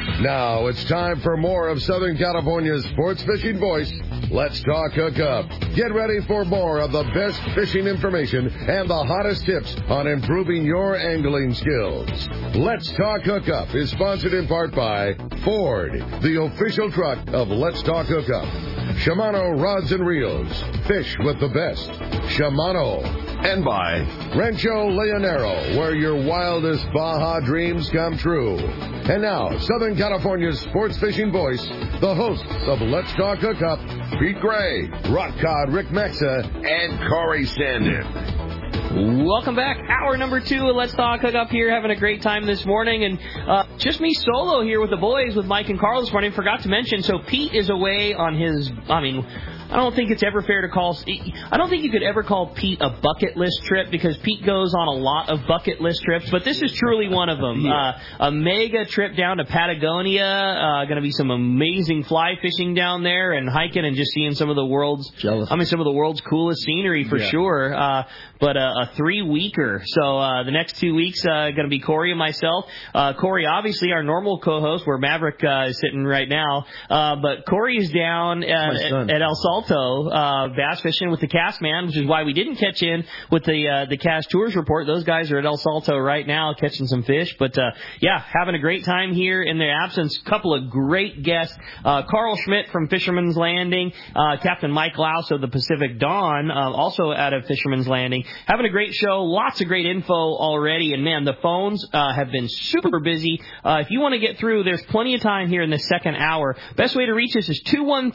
Now it's time for more of Southern California's sports fishing voice. Let's Talk Hookup. Get ready for more of the best fishing information and the hottest tips on improving your angling skills. Let's Talk Hookup is sponsored in part by Ford, the official truck of Let's Talk Hookup. Shimano Rods and Reels. Fish with the best. Shimano. And by Rancho Leonero, where your wildest Baja dreams come true. And now, Southern California's sports fishing voice, the hosts of Let's Talk Hookup, Pete Gray, Rock Cod Rick Mexa, and Corey Sandin. Welcome back. Hour number 2 of Let's Talk Hookup here, having a great time this morning. And just me solo here with the boys, with Mike and Carl this morning. Forgot to mention, so Pete is away on his, I don't think it's ever fair to call... I don't think you could ever call Pete a bucket list trip, because Pete goes on a lot of bucket list trips, but this is truly one of them. Yeah. A mega trip down to Patagonia. Going to be some amazing fly fishing down there and hiking and just seeing some of the world's... some of the world's coolest scenery for sure. But a 3-weeker. So the next 2 weeks going to be Corey and myself. Corey, obviously, our normal co-host, where Maverick is sitting right now. But Corey is down at El Salto. Bass fishing with the Cast Man, which is why we didn't catch in with the Cast Tours report. Those guys are at El Salto right now catching some fish. But, having a great time here in their absence. Couple of great guests. Carl Schmidt from Fisherman's Landing. Captain Mike Laus of the Pacific Dawn, also out of Fisherman's Landing. Having a great show. Lots of great info already. And, man, the phones have been super busy. If you want to get through, there's plenty of time here in the second hour. Best way to reach us is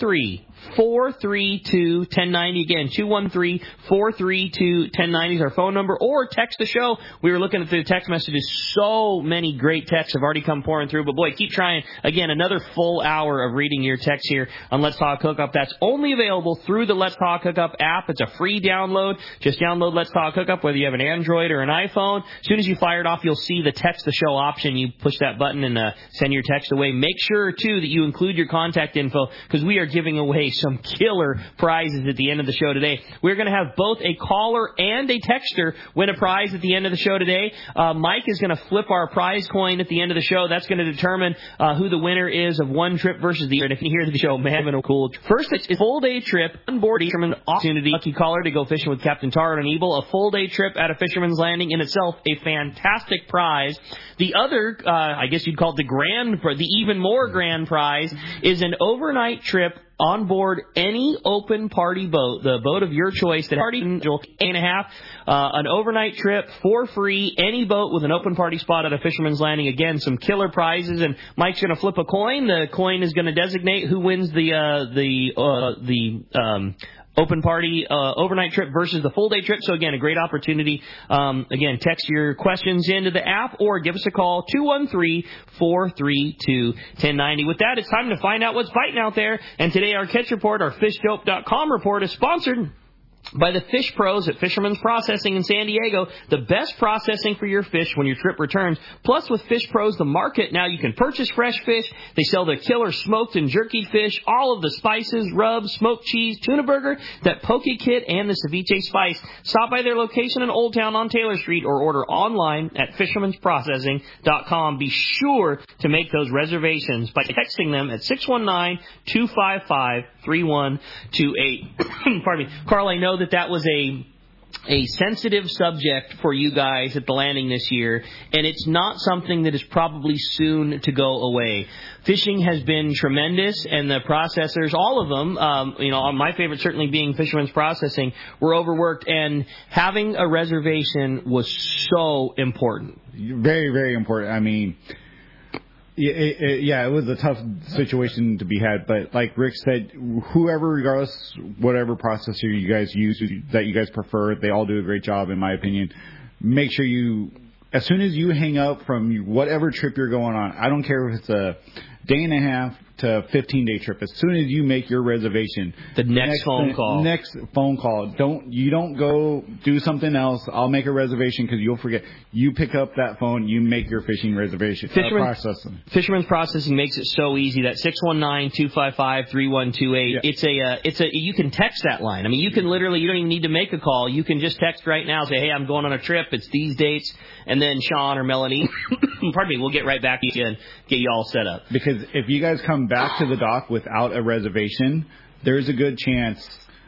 213-432-1090. Again, 213-432-1090 is our phone number. Or text the show. We were looking at the text messages. So many great texts have already come pouring through. But, boy, keep trying. Again, another full hour of reading your text here on Let's Talk Hookup. That's only available through the Let's Talk Hookup app. It's a free download. Just download Let's Talk Hookup, whether you have an Android or an iPhone. As soon as you fire it off, you'll see the text the show option. You push that button and send your text away. Make sure, too, that you include your contact info, because we are giving away some killer prizes at the end of the show today. We're going to have both a caller and a texter win a prize at the end of the show today. Mike is going to flip our prize coin at the end of the show. That's going to determine who the winner is of one trip versus the other. And if you hear the show, man, it's cool. First, it's a full-day trip on board Fisherman opportunity. Lucky caller to go fishing with Captain Tar and Evil. A full-day trip at a Fisherman's Landing in itself, a fantastic prize. The other, I guess you'd call it the even more grand prize, is an overnight trip on board any open party boat, the boat of your choice, that party an overnight trip for free, any boat with an open party spot at a Fisherman's Landing. Again, some killer prizes, and Mike's going to flip a coin. The coin is going to designate who wins the open party overnight trip versus the full day trip. So again, a great opportunity. Again, text your questions into the app or give us a call, 213-432-1090. With that, it's time to find out what's biting out there. And today our catch report, our fishdope.com report, is sponsored by the Fish Pros at Fisherman's Processing in San Diego, the best processing for your fish when your trip returns. Plus, with Fish Pros, the market, now you can purchase fresh fish. They sell their killer smoked and jerky fish, all of the spices, rubs, smoked cheese, tuna burger, that poke kit, and the ceviche spice. Stop by their location in Old Town on Taylor Street or order online at fishermansprocessing.com. Be sure to make those reservations by texting them at 619-255-3128. Pardon me. Carl, I know that was a sensitive subject for you guys at the landing this year, and it's not something that is probably soon to go away. Fishing has been tremendous, and the processors, all of them, my favorite certainly being Fisherman's Processing, were overworked, and having a reservation was so important. Very, very important. I mean, it was a tough situation to be had, but like Rick said, whoever, regardless, whatever processor you guys use, that you guys prefer, they all do a great job, in my opinion. Make sure as soon as you hang up from whatever trip you're going on, I don't care if it's a day and a half to 15-day trip. As soon as you make your reservation, the next phone call. You don't go do something else. I'll make a reservation because you'll forget. You pick up that phone, you make your fishing reservation. Fisherman's Processing makes it so easy. That 619-255-3128. Yeah. It's a you can text that line. I mean, you can literally, you don't even need to make a call. You can just text right now, say, hey, I'm going on a trip. It's these dates, and then Sean or Melanie, pardon me, we'll get right back to you and get you all set up. Because if you guys come back to the dock without a reservation, there's a good chance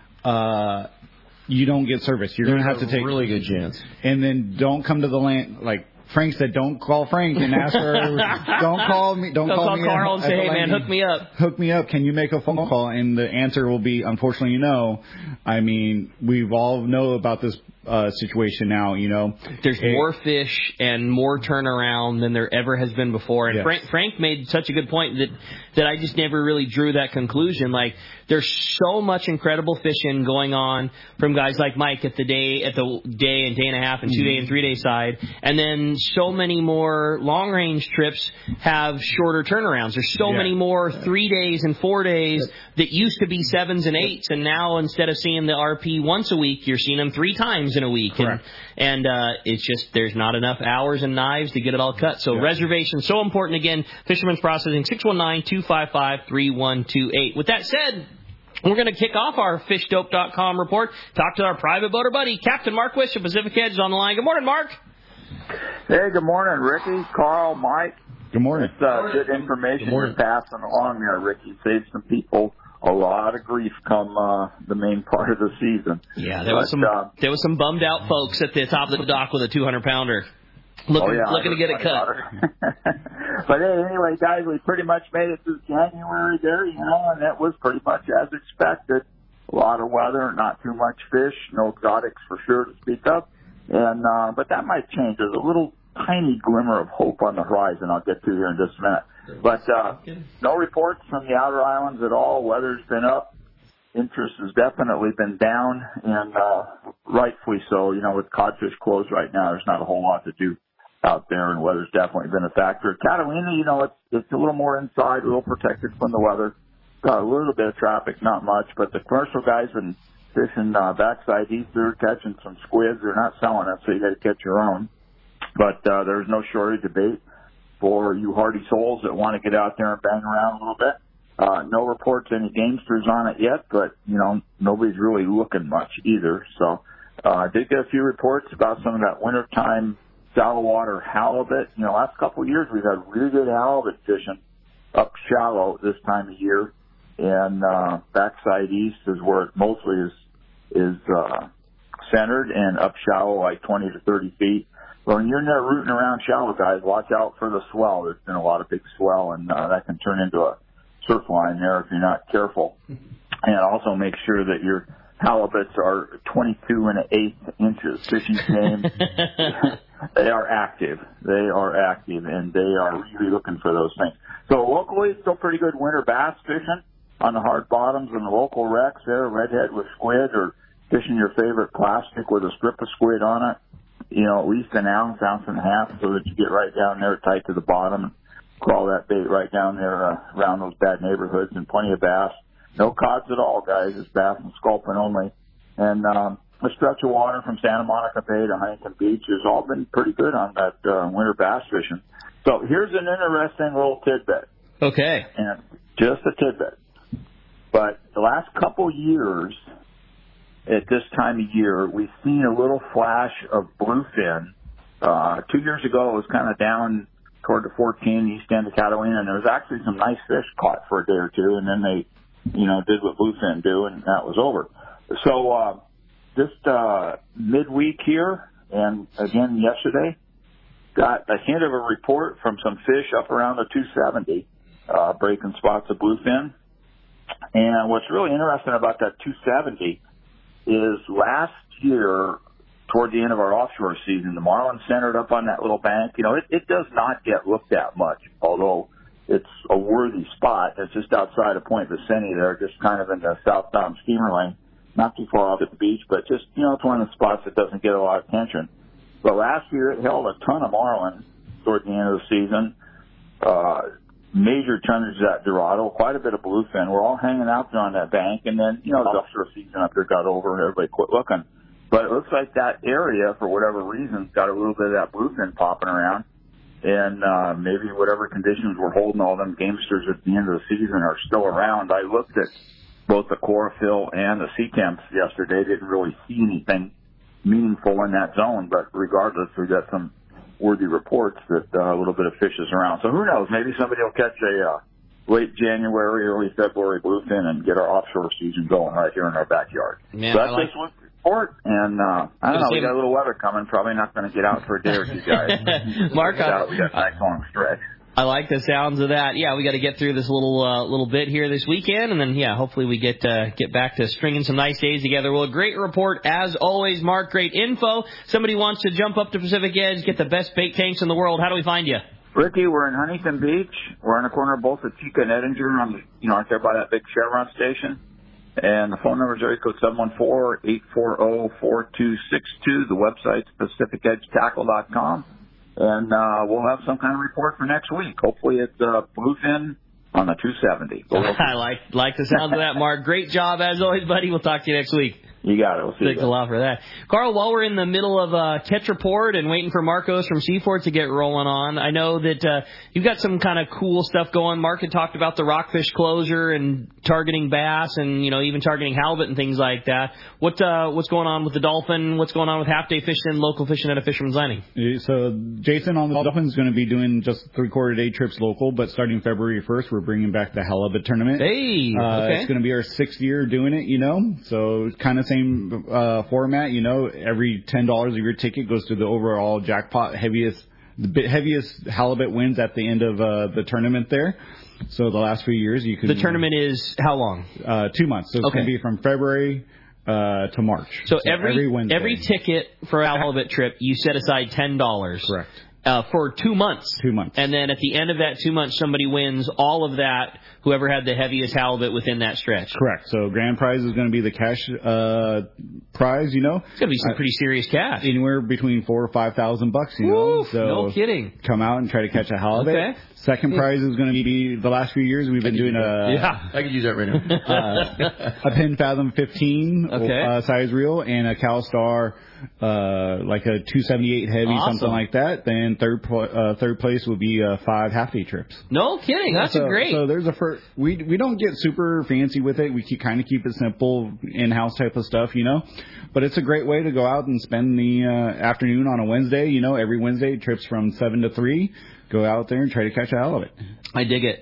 you don't get service. You're going to have to take a really good chance. And then don't come to the land like Frank said. Don't call Frank and ask for. Don't call me. Don't call me. Carl and say, hey man, hook me up. Hook me up. Can you make a phone call? And the answer will be, unfortunately, no. I mean, we've all know about this situation now. You know, there's more fish and more turnaround than there ever has been before. And yes. Frank made such a good point that I just never really drew that conclusion. Like, there's so much incredible fishing going on from guys like Mike at the day and day and a half and 2 day and 3 day side, and then so many more long range trips have shorter turnarounds. There's so many more 3 days and 4 days that used to be 7s and 8s, and now instead of seeing the RP once a week, you're seeing them 3 times in a week. Correct. And it's just there's not enough hours and knives to get it all cut. So reservation so important. Again, Fisherman's Processing, 619-255-3128. With that said, we're going to kick off our FishDope.com report. Talk to our private boater buddy, Captain Mark Wish of Pacific Edge is on the line. Good morning, Mark. Hey, good morning, Ricky, Carl, Mike. Good morning. It's good information you're passing along there, Ricky. Save some people a lot of grief come the main part of the season. Yeah, there was some bummed out folks at the top of the dock with a 200-pounder. Looking to get it cut. But anyway, guys, we pretty much made it through January there, and it was pretty much as expected. A lot of weather, not too much fish, no exotics for sure to speak of. And but that might change. There's a little tiny glimmer of hope on the horizon I'll get to here in just a minute. But no reports from the outer islands at all. Weather's been up. Interest has definitely been down, and rightfully so. With codfish closed right now, there's not a whole lot to do out there, and weather's definitely been a factor. Catalina, it's a little more inside, a little protected from the weather. Got a little bit of traffic, not much, but the commercial guys been fishing backside east. They're catching some squids. They're not selling it, so you got to catch your own. But there's no shortage of bait for you hardy souls that want to get out there and bang around a little bit. No reports any gamesters on it yet, but nobody's really looking much either. So I did get a few reports about some of that wintertime shallow water halibut. Last couple of years we've had really good halibut fishing up shallow this time of year, and backside east is where it mostly is centered, and up shallow like 20 to 30 feet. Well, when you're in there rooting around shallow, guys, watch out for the swell. There's been a lot of big swell, and that can turn into a surf line there if you're not careful. And also make sure that your halibuts are 22 1/8 inches. Fishing game, they are active. They are active, and they are really looking for those things. So locally, it's still pretty good winter bass fishing on the hard bottoms and the local wrecks there, redhead with squid, or fishing your favorite plastic with a strip of squid on it. At least an ounce and a half, so that you get right down there tight to the bottom and crawl that bait right down there around those bad neighborhoods, and plenty of bass. No cods at all, guys. It's bass and sculpin only. And a stretch of water from Santa Monica Bay to Huntington Beach has all been pretty good on that winter bass fishing. So here's an interesting little tidbit. Okay. And just a tidbit. But the last couple years, at this time of year, we've seen a little flash of bluefin. 2 years ago, it was kind of down toward the 14 east end of Catalina, and there was actually some nice fish caught for a day or two, and then they, did what bluefin do, and that was over. So just midweek here, and again yesterday, got a hint of a report from some fish up around the 270, breaking spots of bluefin. And what's really interesting about that 270 is last year, toward the end of our offshore season, the marlin centered up on that little bank. It does not get looked at much, although it's a worthy spot. It's just outside of Point Vicente there, just kind of in the southbound steamer lane, not too far off at the beach, but just, it's one of the spots that doesn't get a lot of attention. But last year it held a ton of marlin toward the end of the season. major tonnages at Dorado, quite a bit of bluefin. We're all hanging out there on that bank, and then, the offshore season up there got over, and everybody quit looking. But it looks like that area, for whatever reason, got a little bit of that bluefin popping around, and maybe whatever conditions were holding all them gamesters at the end of the season are still around. I looked at both the chlorophyll and the sea temps yesterday. Didn't really see anything meaningful in that zone, but regardless, we got some worthy reports that a little bit of fish is around. So who knows? Maybe somebody will catch a late January, early February bluefin and get our offshore season going right here in our backyard. Man, so that's this week's report, and I don't know, we got a little weather coming. Probably not going to get out for a day or two, guys. Mark, we got a nice long stretch. I like the sounds of that. Yeah, we got to get through this little bit here this weekend, and then hopefully we get back to stringing some nice days together. Well, a great report as always, Mark. Great info. Somebody wants to jump up to Pacific Edge, get the best bait tanks in the world. How do we find you? Ricky, we're in Huntington Beach. We're on the corner of both the Chica and Edinger, on the, right there by that big Chevron station. And the phone number is area code 714-840-4262. The website's PacificEdgeTackle.com. And we'll have some kind of report for next week. Hopefully it's bluefin on the 270. I like the sound of that, Mark. Great job as always, buddy. We'll talk to you next week. You got it. We'll see you. Thanks a lot for that. Carl, while we're in the middle of Tetraport and waiting for Marcos from Seafort to get rolling on, I know that you've got some kind of cool stuff going. Mark had talked about the rockfish closure and targeting bass and, even targeting halibut and things like that. What's going on with the dolphin? What's going on with half-day fishing, local fishing at a Fisherman's Landing? So Jason on the dolphin is going to be doing just 3/4-day trips local, but starting February 1st, we're bringing back the halibut tournament. Hey, okay. It's going to be our 6th year doing it, so kind of same format, every $10 of your ticket goes to the overall jackpot. The heaviest halibut wins at the end of the tournament there. So the last few years you can. The tournament is how long? 2 months. So it's going to be from February to March. So every Wednesday. Every ticket for a halibut trip, you set aside $10. Correct. For 2 months. 2 months. And then at the end of that 2 months, somebody wins all of that, whoever had the heaviest halibut within that stretch. Correct. So grand prize is going to be the cash prize, It's going to be some pretty serious cash. Anywhere between $4,000 or $5,000, Woo, So no kidding. Come out and try to catch a halibut. Okay. Second prize is going to be the last few years we've been doing I could use that right now. A Penn Fathom 15 size reel and a CalStar like a 278 heavy, awesome. something like that. Then third place would be 5 half-day trips. No kidding, that's great. So there's we don't get super fancy with it. We kind of keep it simple, in-house type of stuff, But it's a great way to go out and spend the afternoon on a Wednesday. Every Wednesday trips from 7 to 3. Go out there and try to catch a halibut. I dig it.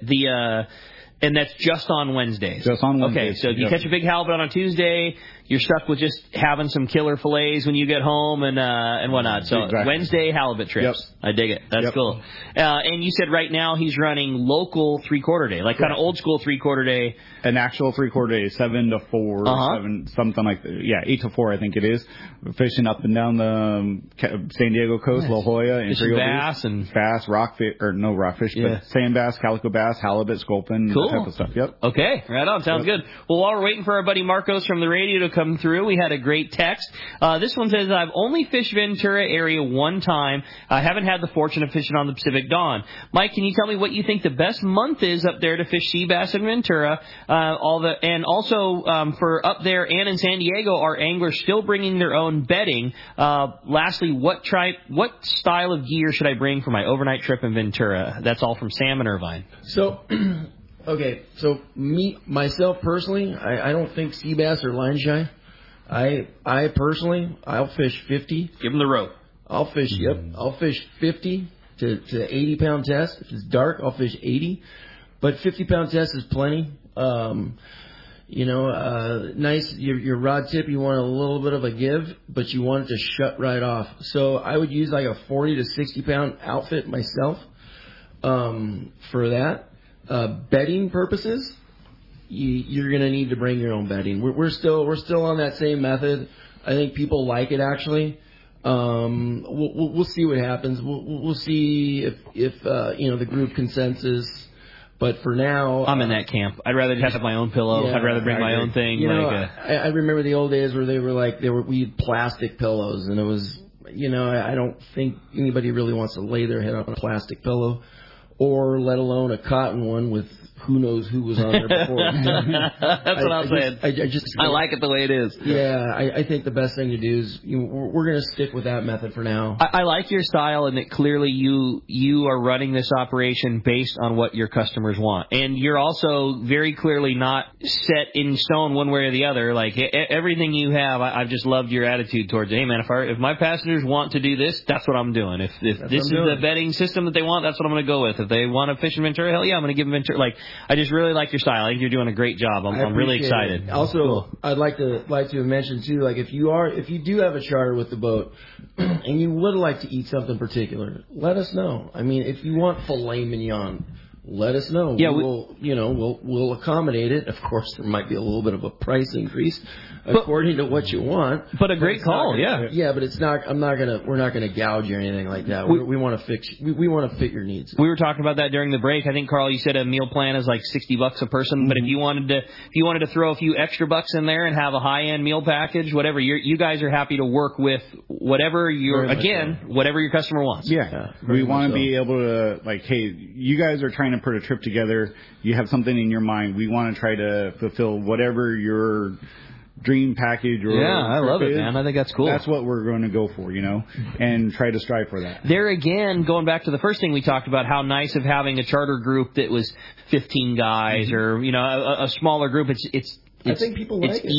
And that's just on Wednesdays. Just on Wednesdays. Okay, so if you catch a big halibut on a Tuesday, you're stuck with just having some killer fillets when you get home and whatnot. So exactly. Wednesday halibut trips. Yep. I dig it. That's cool. And you said right now he's running local 3/4 day, like kind of old school 3/4 day. An actual 3/4 day, 7 to 4, 7, something like that. Yeah, 8 to 4, I think it is. Fishing up and down the San Diego coast, La Jolla, and fishing bass and rockfish, or no rockfish, but sand bass, calico bass, halibut, sculpin, that type of stuff. Yep. Okay, right on. Sounds good. Well, while we're waiting for our buddy Marcos from the radio to come through, we had a great text. This one says, I've only fished Ventura area one time. I haven't had the fortune of fishing on the Pacific Dawn. Mike, can you tell me what you think the best month is up there to fish sea bass in Ventura? And also for up there and in San Diego, are anglers still bringing their own bedding? Lastly, what style of gear should I bring for my overnight trip in Ventura? That's all from Sam and Irvine. So, okay, so myself personally, I don't think sea bass are line shy. I personally, I'll fish 50. Give them the rope. I'll fish 50 to 80 pound test. If it's dark, I'll fish 80. But 50 pound test is plenty. Nice, your rod tip, you want a little bit of a give, but you want it to shut right off. So I would use like a 40 to 60 pound outfit myself, for that. Bedding purposes, you're going to need to bring your own bedding. We're still on that same method. I think people like it actually. We'll see what happens. We'll see if the group consensus. But for now, I'm in that camp. I'd rather just have my own pillow. Yeah, I'd rather bring my own thing. I remember the old days where we had plastic pillows, and it was, I don't think anybody really wants to lay their head on a plastic pillow. or let alone a cotton one with who knows who was on there before. That's what I'm saying. I like it the way it is. Yeah, I think the best thing to do is we're going to stick with that method for now. I like your style, and that clearly you are running this operation based on what your customers want, and you're also very clearly not set in stone one way or the other. Like everything you have, I've just loved your attitude towards it. Hey man, if my passengers want to do this, that's what I'm doing. If this is the betting system that they want, that's what I'm going to go with. If they want to fish in Ventura, hell yeah, I'm going to give them Ventura. Like, I just really like your style. I think you're doing a great job. I'm really excited. Also, cool. I'd like to mention too, like if you do have a charter with the boat and you would like to eat something particular, let us know. I mean, if you want filet mignon, let us know. Yeah, we'll accommodate it. Of course, there might be a little bit of a price increase according to what you want. But a great call, yeah. Yeah, but it's not. We're not gonna gouge or anything like that. We want to fix. We want to fit your needs. We were talking about that during the break. I think Carl, you said a meal plan is like $60 a person. Mm-hmm. But if you wanted to throw a few extra bucks in there and have a high end meal package, whatever, you guys are happy to work with whatever whatever your customer wants. Yeah, we want to be able to hey, you guys are trying to put a trip together. You have something in your mind. We want to try to fulfill whatever your dream package or I love it, man. I think that's cool. That's what we're going to go for, and try to strive for that. There again, going back to the first thing we talked about, how nice of having a charter group that was 15 guys or a smaller group. I think people like it.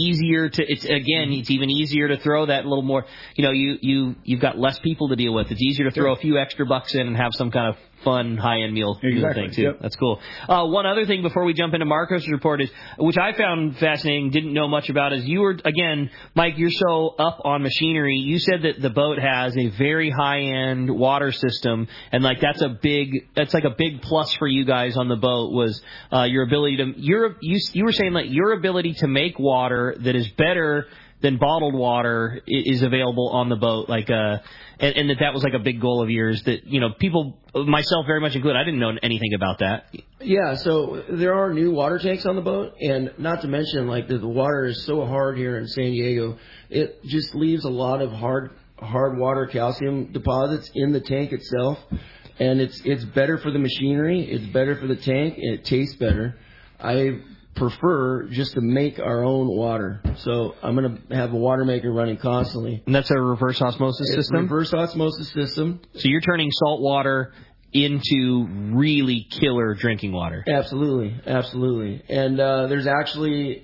It's even easier to throw that little more. You've got less people to deal with. It's easier to throw a few extra bucks in and have some kind of fun high-end meal thing too. Yep. That's cool. One other thing before we jump into Marcos' report is, which I found fascinating, didn't know much about, is you were, again, Mike, you're so up on machinery. You said that the boat has a very high-end water system, and that's like a big plus for you guys on the boat was your ability to. You were saying your ability to make water that is better than bottled water is available on the boat, and that was like a big goal of yours that, people, myself very much included, I didn't know anything about that. Yeah, so there are new water tanks on the boat, and not to mention, the water is so hard here in San Diego, it just leaves a lot of hard water calcium deposits in the tank itself, and it's better for the machinery, it's better for the tank, and it tastes better. I prefer just to make our own water. So I'm going to have a water maker running constantly. And that's a reverse osmosis system? Reverse osmosis system. So you're turning salt water into really killer drinking water. Absolutely. And there's actually,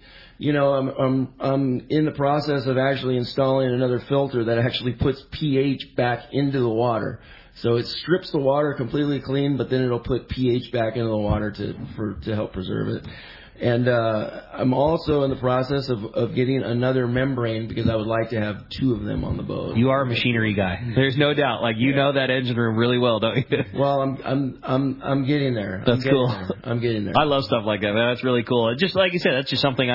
I'm in the process of actually installing another filter that actually puts pH back into the water. So it strips the water completely clean, but then it'll put pH back into the water to help preserve it. And I'm also in the process of getting another membrane because I would like to have two of them on the boat. You are a machinery guy. There's no doubt. You know that engine room really well, don't you? Well, I'm getting there. That's cool. I'm getting there. I love stuff like that, man. That's really cool. Just like you said, that's just something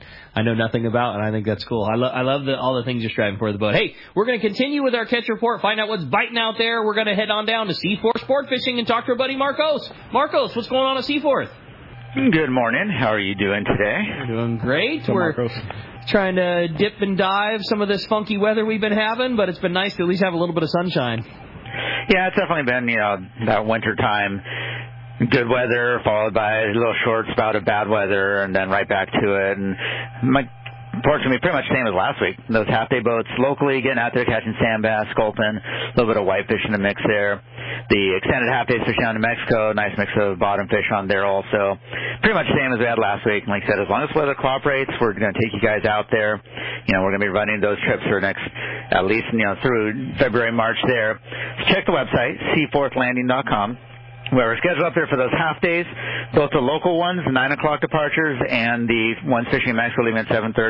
I know nothing about, and I think that's cool. I love all the things you're striving for the boat. Hey, we're going to continue with our catch report, find out what's biting out there. We're going to head on down to Seaforth Sport Fishing and talk to our buddy Marcos. Marcos, what's going on at Seaforth? Good morning. How are you doing today? We're doing great. We're trying to dip and dive some of this funky weather we've been having, but it's been nice to at least have a little bit of sunshine. Yeah, it's definitely been, that winter time. Good weather followed by a little short spout of bad weather and then right back to it. And unfortunately, pretty much the same as last week. Those half-day boats locally getting out there catching sand bass, sculpin, a little bit of whitefish in the mix there. The extended half-days fishing down in Mexico, nice mix of bottom fish on there also. Pretty much the same as we had last week. And like I said, as long as weather cooperates, we're going to take you guys out there. We're going to be running those trips for next, at least, through February, March there. So check the website, seaforthlanding.com. We're scheduled up there for those half days, both the local ones, the 9 o'clock departures, and the ones fishing in Mexico leaving at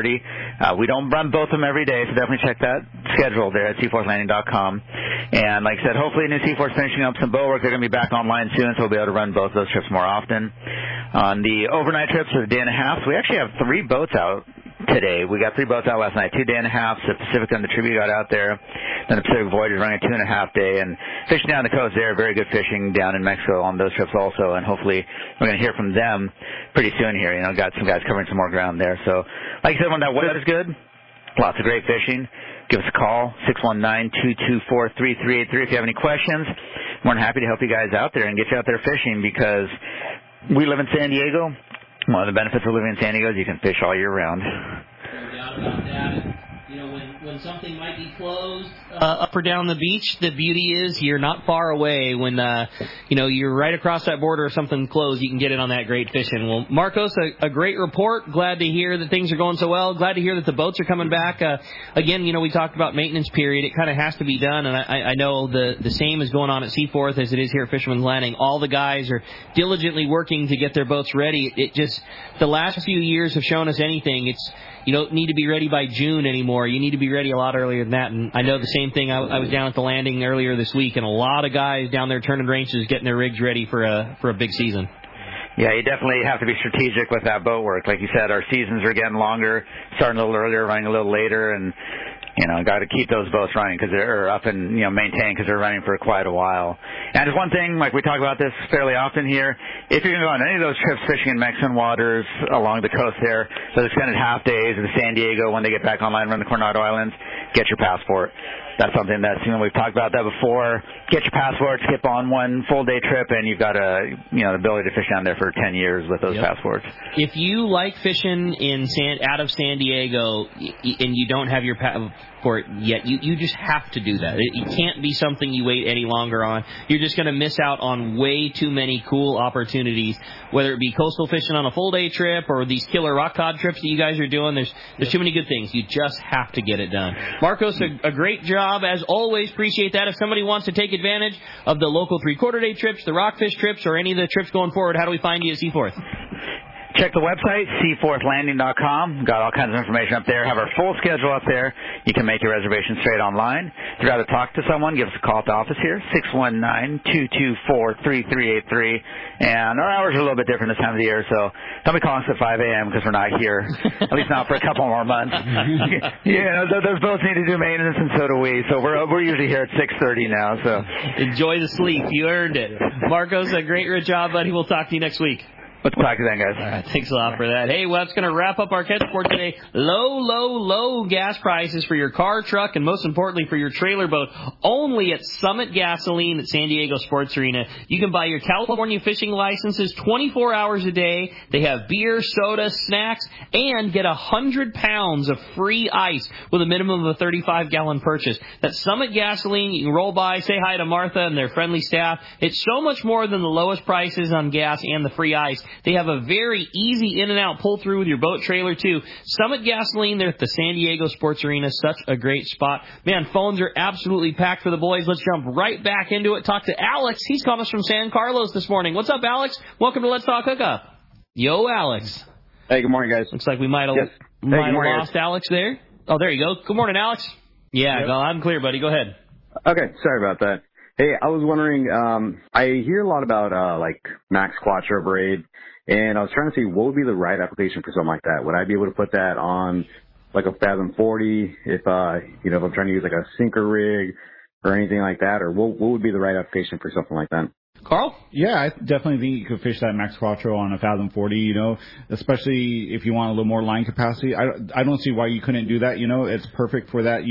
7:30. We don't run both of them every day, so definitely check that schedule there at seaforthlanding.com. And like I said, hopefully New Seaforth's finishing up some boat work. They're going to be back online soon, so we'll be able to run both of those trips more often. On the overnight trips for the day and a half, we actually have 3 boats out today. We got 3 boats out last night, 2 day and a half. The Pacifica and the Tribute got out there. Then the Pacific Voyage is running a 2.5 day. And fishing down the coast there, very good fishing down in Mexico on those trips also. And hopefully we're going to hear from them pretty soon here. Got some guys covering some more ground there. So like I said, when that weather's good, lots of great fishing. Give us a call, 619-224-3383 if you have any questions. more than happy to help you guys out there and get you out there fishing, because we live in San Diego. One of the benefits of living in San Diego is you can fish all year round. No doubt about that. You know, when something might be closed up or down the beach, the beauty is you're not far away. When you're right across that border or something closed, you can get in on that great fishing. Well, Marcos, a great report. Glad to hear that things are going so well. Glad to hear that the boats are coming back. Again, we talked about maintenance period. It kind of has to be done, and I know the same is going on at Seaforth as it is here at Fisherman's Landing. All the guys are diligently working to get their boats ready. It just, the last few years have shown us anything. You don't need to be ready by June anymore. You need to be ready a lot earlier than that. And I know the same thing. I was down at the landing earlier this week, and a lot of guys down there turning wrenches, getting their rigs ready for a big season. Yeah, you definitely have to be strategic with that boat work. Like you said, our seasons are getting longer, starting a little earlier, running a little later, and got to keep those boats running because they're up and maintained because they're running for quite a while. And just one thing, like we talk about this fairly often here, if you're going to go on any of those trips fishing in Mexican waters along the coast there, those extended half days in San Diego when they get back online around the Coronado Islands, get your passport. That's something that's, we've talked about that before. Get your passport, skip on one full day trip, and you've got the ability to fish down there for 10 years with those passports. If you like fishing out of San Diego and you don't have your passport yet, you just have to do that. It can't be something you wait any longer on. You're just going to miss out on way too many cool opportunities, whether it be coastal fishing on a full day trip or these killer rock cod trips that you guys are doing. There's too many good things. You just have to get it done. Marcos, a great job. As always, appreciate that. If somebody wants to take advantage of the local 3/4 day trips, the rockfish trips, or any of the trips going forward, how do we find you at Seaforth? Check the website, seaforthlanding.com. Got all kinds of information up there. Have our full schedule up there. You can make your reservation straight online. If you'd rather talk to someone, give us a call at the office here, 619-224-3383. And our hours are a little bit different this time of the year, so don't be calling us at 5 a.m. because we're not here, at least not for a couple more months. Those boats need to do maintenance, and so do we. So we're usually here at 6:30 now. So enjoy the sleep. You earned it. Marcos, a great job, buddy. We'll talk to you next week. Let's talk to them, guys. All right, thanks a lot for that. Hey, well, that's going to wrap up our catch for today. Low gas prices for your car, truck, and most importantly for your trailer boat. Only at Summit Gasoline at San Diego Sports Arena. You can buy your California fishing licenses 24 hours a day. They have beer, soda, snacks, and get 100 pounds of free ice with a minimum of a 35-gallon purchase. That's Summit Gasoline. You can roll by, say hi to Martha and their friendly staff. It's so much more than the lowest prices on gas and the free ice. They have a very easy in-and-out pull-through with your boat trailer, too. Summit Gasoline, they're at the San Diego Sports Arena. Such a great spot. Man, phones are absolutely packed for the boys. Let's jump right back into it. Talk to Alex. He's calling us from San Carlos this morning. What's up, Alex? Welcome to Let's Talk Hookup. Yo, Alex. Hey, good morning, guys. Looks like we might have lost Alex there. Oh, there you go. Good morning, Alex. Yeah, yep. I'm clear, buddy. Go ahead. Okay, sorry about that. Hey, I was wondering, I hear a lot about, Max Quattro braid, and I was trying to see what would be the right application for something like that. Would I be able to put that on, like, a Fathom 40 if I'm trying to use, like, a sinker rig or anything like that, or what would be the right application for something like that? Carl? Yeah, I definitely think you could fish that Max Quattro on a Fathom 40, especially if you want a little more line capacity. I don't see why you couldn't do that, It's perfect for that.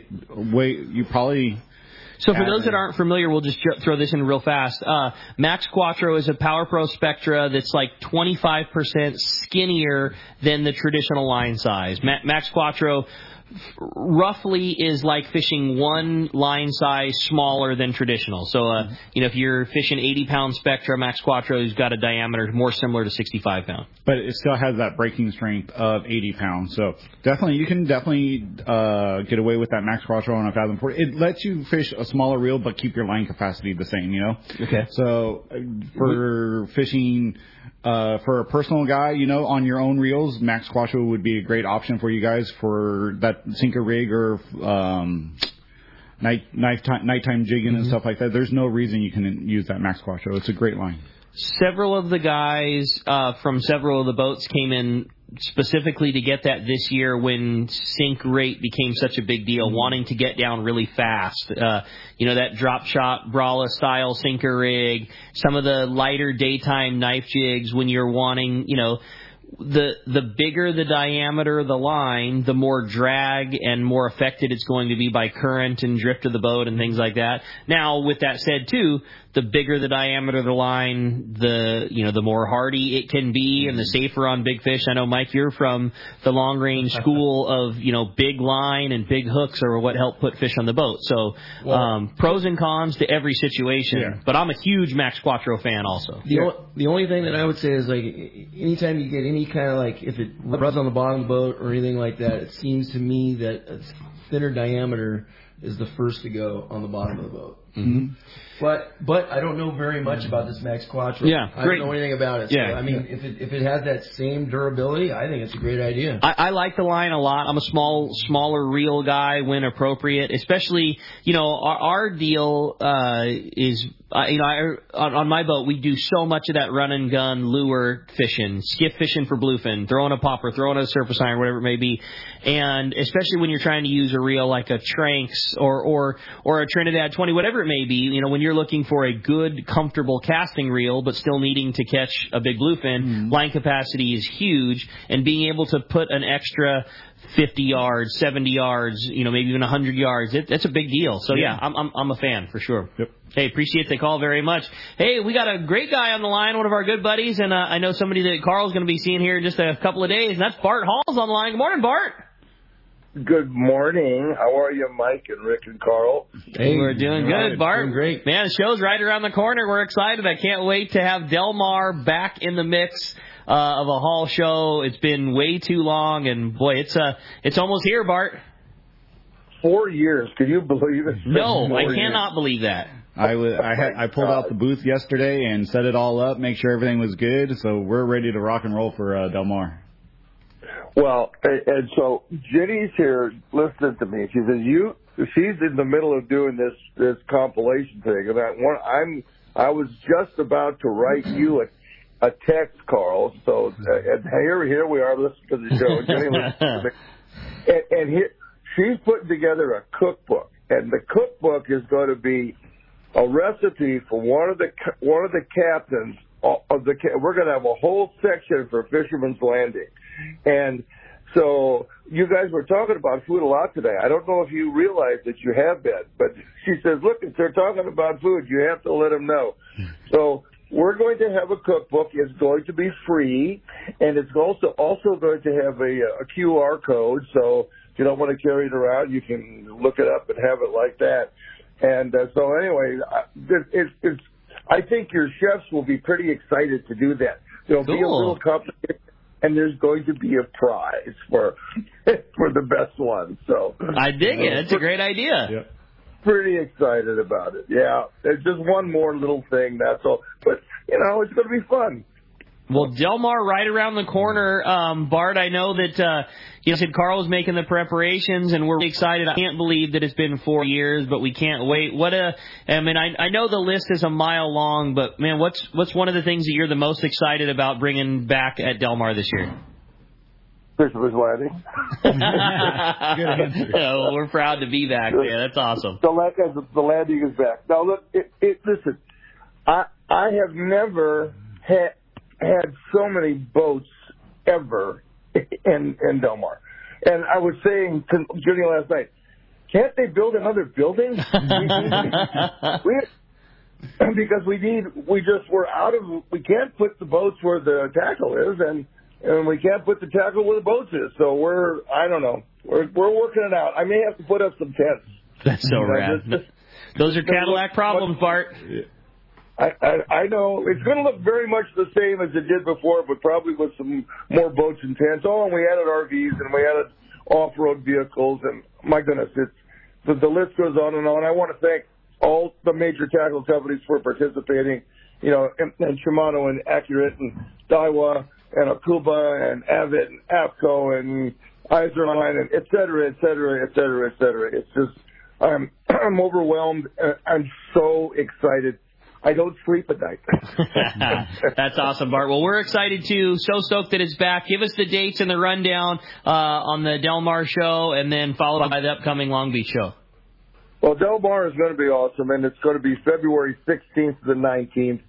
So for those that aren't familiar, we'll just throw this in real fast. Max Quattro is a Power Pro Spectra that's like 25% skinnier than the traditional line size. Max Quattro roughly is like fishing one line size smaller than traditional. So, if you're fishing 80-pound Spectra, Max Quattro's got a diameter more similar to 65-pound. But it still has that breaking strength of 80 pounds. So you can definitely get away with that Max Quattro on a Fathom 40. It lets you fish a smaller reel but keep your line capacity the same, Okay. So for fishing... for a personal guy, on your own reels, Max Quattro would be a great option for you guys for that sinker rig or nighttime jigging and stuff like that. There's no reason you can use that Max Quattro. It's a great line. Several of the guys from several of the boats came in specifically to get that this year when sink rate became such a big deal, wanting to get down really fast. That drop shot Brala style sinker rig, some of the lighter daytime knife jigs when you're wanting, the bigger the diameter of the line, the more drag and more affected it's going to be by current and drift of the boat and things like that. Now, with that said, too, the bigger the diameter of the line, the more hardy it can be and the safer on big fish. I know, Mike, you're from the long range school of, big line and big hooks are what help put fish on the boat. So, pros and cons to every situation. Yeah. But I'm a huge Max Quattro fan also. The only thing that I would say is, like, anytime you get any kind of, like, if it rubs on the bottom of the boat or anything like that, it seems to me that a thinner diameter is the first to go on the bottom of the boat. Mm-hmm. But I don't know very much about this Max Quattro. Yeah, I don't know anything about it. So, yeah. I mean, if it has that same durability, I think it's a great idea. I like the line a lot. I'm a smaller reel guy when appropriate, especially, our deal is, on my boat, we do so much of that run and gun lure fishing, skiff fishing for bluefin, throwing a popper, throwing a surface iron, whatever it may be. And especially when you're trying to use a reel like a Tranks or a Trinidad 20, whatever it may be, when you're looking for a good, comfortable casting reel, but still needing to catch a big bluefin, line capacity is huge, and being able to put an extra 50 yards, 70 yards, maybe even 100 yards, that's a big deal. So yeah, I'm a fan for sure. Yep. Hey, appreciate the call very much. Hey, we got a great guy on the line, one of our good buddies, and I know somebody that Carl's going to be seeing here in just a couple of days, and that's Bart Hall's on the line. Good morning, Bart. Good morning. How are you, Mike and Rick and Carl? Hey, we're doing good, Bart. Doing great. Man, the show's right around the corner. We're excited. I can't wait to have Del Mar back in the mix of a Hall show. It's been way too long, and boy, it's almost here, Bart. 4 years. Can you believe it? No, I cannot believe that. I pulled out the booth yesterday and set it all up, make sure everything was good, so we're ready to rock and roll for Del Mar. Well, and so Jenny's here listening to me. She says she's in the middle of doing this compilation thing, and I was just about to write you a text, Carl. So and here we are listening to the show. Jenny listens to me, and here she's putting together a cookbook, and the cookbook is going to be a recipe for one of the captains of the. We're going to have a whole section for Fisherman's Landing. And so you guys were talking about food a lot today. I don't know if you realize that you have been, but she says, look, if they're talking about food, you have to let them know. So we're going to have a cookbook. It's going to be free, and it's also going to have a QR code. So if you don't want to carry it around, you can look it up and have it like that. And so anyway, I think your chefs will be pretty excited to do that. There'll be a little competition. And there's going to be a prize for the best one. So I dig it. It's a great idea. Yep. Pretty excited about it. Yeah, there's just one more little thing. That's all. But it's going to be fun. Well, Del Mar right around the corner. Bart, I know that you said Carl was making the preparations, and we're really excited. I can't believe that it's been 4 years, but we can't wait. I know the list is a mile long, but man, what's one of the things that you're the most excited about bringing back at Del Mar this year? Fisherman's Landing. Good answer. Well, we're proud to be back. Yeah, that's awesome. The landing is back. Now look, listen, I have never had so many boats ever in Del Mar. And I was saying to Judy last night, can't they build another building? Because we can't put the boats where the tackle is, and we can't put the tackle where the boats is. So we're working it out. I may have to put up some tents. That's so rad. Those are Cadillac problems, Bart. I know. It's going to look very much the same as it did before, but probably with some more boats and tents. Oh, and we added RVs, and we added off-road vehicles, and my goodness, the list goes on and on. I want to thank all the major tackle companies for participating, and Shimano and Accurate and Daiwa and Akuba and Avid and APCO and Izerline and et cetera, et cetera, et cetera, et cetera. It's just, I'm overwhelmed. I'm so excited. I don't sleep at night. That's awesome, Bart. Well, we're excited, too. So stoked that it's back. Give us the dates and the rundown on the Del Mar show, and then followed by the upcoming Long Beach show. Well, Del Mar is going to be awesome, and it's going to be February 16th to the 19th.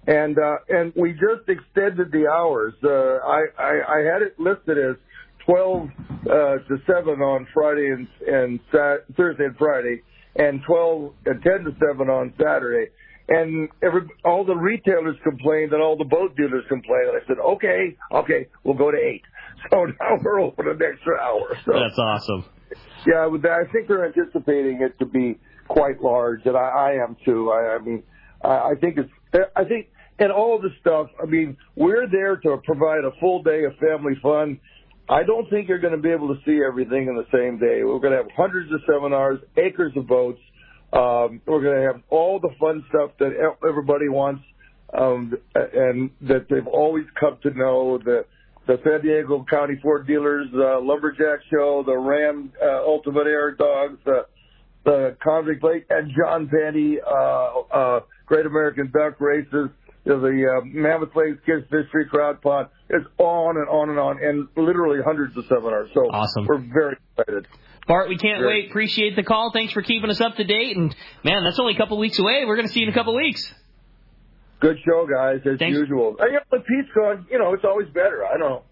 And we just extended the hours. I had it listed as 12 to 7 on Friday and Thursday and Friday, and 10 to 7 on Saturday. And all the retailers complained and all the boat dealers complained. And I said, okay, we'll go to 8. So now we're open an extra hour. So, that's awesome. Yeah, I think they're anticipating it to be quite large, and I am too. I think and all this stuff, we're there to provide a full day of family fun. I don't think you're going to be able to see everything in the same day. We're going to have hundreds of seminars, acres of boats. We're going to have all the fun stuff that everybody wants, and that they've always come to know. The San Diego County Ford Dealers Lumberjack Show, the Ram Ultimate Air Dogs, the Convict Lake and John Penny Great American Duck Races, the Mammoth Lakes Kids Fish Free Crowd Pond. It's on and on and on, and literally hundreds of seminars. So awesome. We're very excited. Bart, we can't wait. Appreciate the call. Thanks for keeping us up to date. And, man, that's only a couple weeks away. We're going to see you in a couple weeks. Good show, guys, as usual. When Pete's gone, it's always better. I don't know.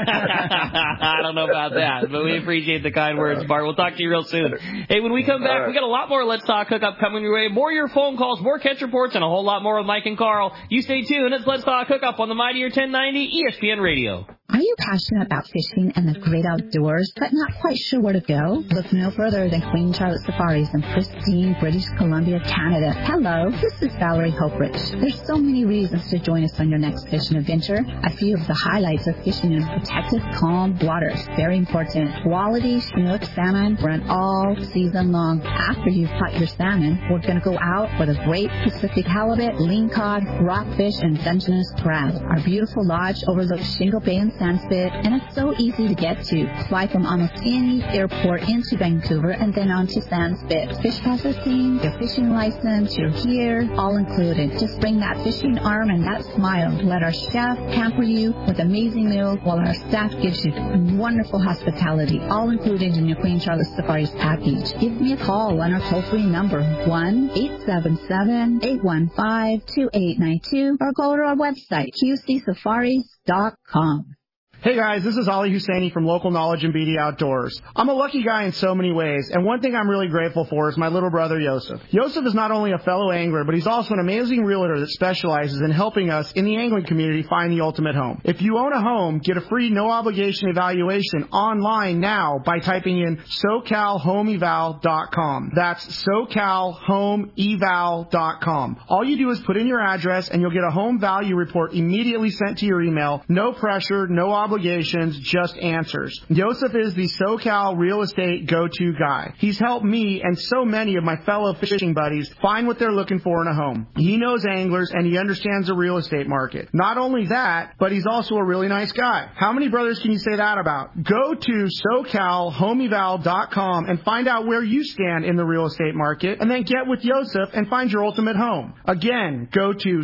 I don't know about that, but we appreciate the kind words, Bart. We'll talk to you real soon. Hey, when we come back, we got a lot more Let's Talk Hookup coming your way. More of your phone calls, more catch reports, and a whole lot more with Mike and Carl. You stay tuned. It's Let's Talk Hookup on the Mightier 1090 ESPN Radio. Are you passionate about fishing and the great outdoors, but not quite sure where to go? Look no further than Queen Charlotte Safaris in pristine British Columbia, Canada. Hello, this is Valerie Hoperich. There's so many reasons to join us on your next fishing adventure. A few of the highlights are fishing in protected, calm waters. Very important. Quality Chinook salmon run all season long. After you've caught your salmon, we're going to go out for the great Pacific halibut, lingcod, rockfish, and Dungeness crab. Our beautiful lodge overlooks Shingle Bay and Sandspit, and it's so easy to get to. Fly from almost any airport into Vancouver and then on to Sandspit. Fish processing, your fishing license, your gear, all included. Just bring that fishing arm and that smile. Let our chef pamper you with amazing meals while our staff gives you wonderful hospitality, all included in your Queen Charlotte Safaris package. Give me a call on our toll-free number, 1-877-815-2892, or go to our website, qcsafaris.com. Hey guys, this is Ali Husseini from Local Knowledge and BD Outdoors. I'm a lucky guy in so many ways, and one thing I'm really grateful for is my little brother Yosef. Yosef is not only a fellow angler, but he's also an amazing realtor that specializes in helping us in the angling community find the ultimate home. If you own a home, get a free no-obligation evaluation online now by typing in SoCalHomeEval.com. That's SoCalHomeEval.com. All you do is put in your address, and you'll get a home value report immediately sent to your email. No pressure, no obligations, just answers. Yosef is the SoCal real estate go-to guy. He's helped me and so many of my fellow fishing buddies find what they're looking for in a home. He knows anglers and he understands the real estate market. Not only that, but he's also a really nice guy. How many brothers can you say that about? Go to SoCalHomeEval.com and find out where you stand in the real estate market, and then get with Yosef and find your ultimate home. Again, go to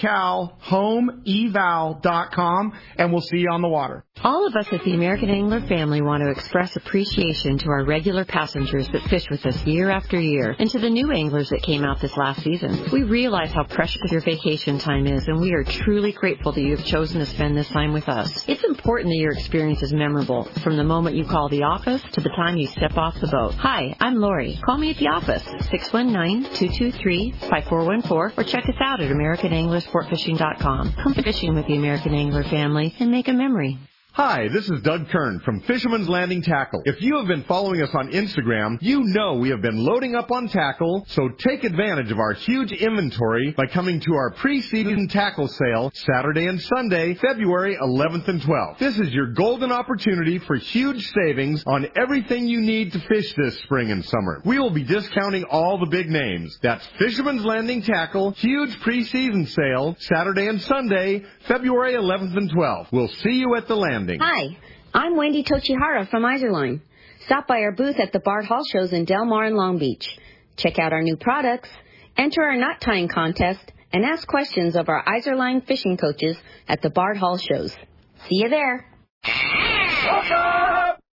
SoCalHomeEval.com and we'll see you on the water. All of us at the American Angler family want to express appreciation to our regular passengers that fish with us year after year, and to the new anglers that came out this last season. We realize how precious your vacation time is, and we are truly grateful that you have chosen to spend this time with us. It's important that your experience is memorable, from the moment you call the office to the time you step off the boat. Hi, I'm Lori. Call me at the office, 619-223-5414, or check us out at AmericanAnglerSportFishing.com. Come fishing with the American Angler family and make a memory. Hi, this is Doug Kern from Fisherman's Landing Tackle. If you have been following us on Instagram, you know we have been loading up on tackle, so take advantage of our huge inventory by coming to our pre-season tackle sale Saturday and Sunday, February 11th and 12th. This is your golden opportunity for huge savings on everything you need to fish this spring and summer. We will be discounting all the big names. That's Fisherman's Landing Tackle, huge pre-season sale Saturday and Sunday, February 11th and 12th. We'll see you at the landing. Hi, I'm Wendy Tochihara from Izorline. Stop by our booth at the Bard Hall shows in Del Mar and Long Beach. Check out our new products, enter our knot tying contest, and ask questions of our Izorline fishing coaches at the Bard Hall shows. See you there.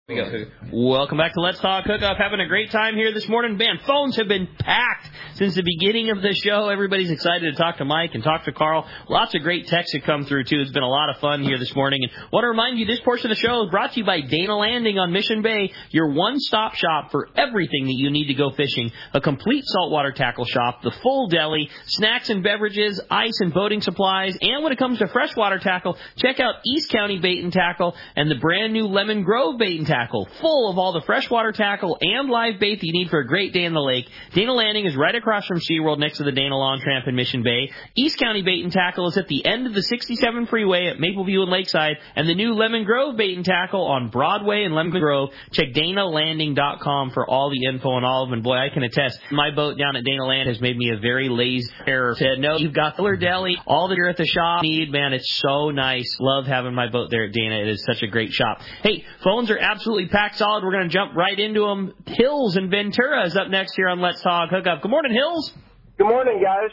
Welcome back to Let's Talk Hookup. Having a great time here this morning. Man, phones have been packed since the beginning of the show. Everybody's excited to talk to Mike and talk to Carl. Lots of great texts have come through, too. It's been a lot of fun here this morning. And want to remind you, this portion of the show is brought to you by Dana Landing on Mission Bay, your one-stop shop for everything that you need to go fishing. A complete saltwater tackle shop, the full deli, snacks and beverages, ice and boating supplies. And when it comes to freshwater tackle, check out East County Bait and Tackle and the brand new Lemon Grove Bait and Tackle. Full of all the freshwater tackle and live bait that you need for a great day in the lake. Dana Landing is right across from SeaWorld next to the Dana Lawn Tramp in Mission Bay. East County Bait and Tackle is at the end of the 67 freeway at Mapleview and Lakeside. And the new Lemon Grove Bait and Tackle on Broadway and Lemon Grove. Check DanaLanding.com for all the info on all of them. And boy, I can attest, my boat down at Dana Land has made me a very lazy pair. Said, no, you've got Fuller Deli, all that you're at the shop need. Man, it's so nice. Love having my boat there at Dana. It is such a great shop. Hey, phones are absolutely packed solid. We're going to jump right into them. Hills in Ventura is up next here on Let's Talk Hookup. Good morning, Hills. Good morning, guys.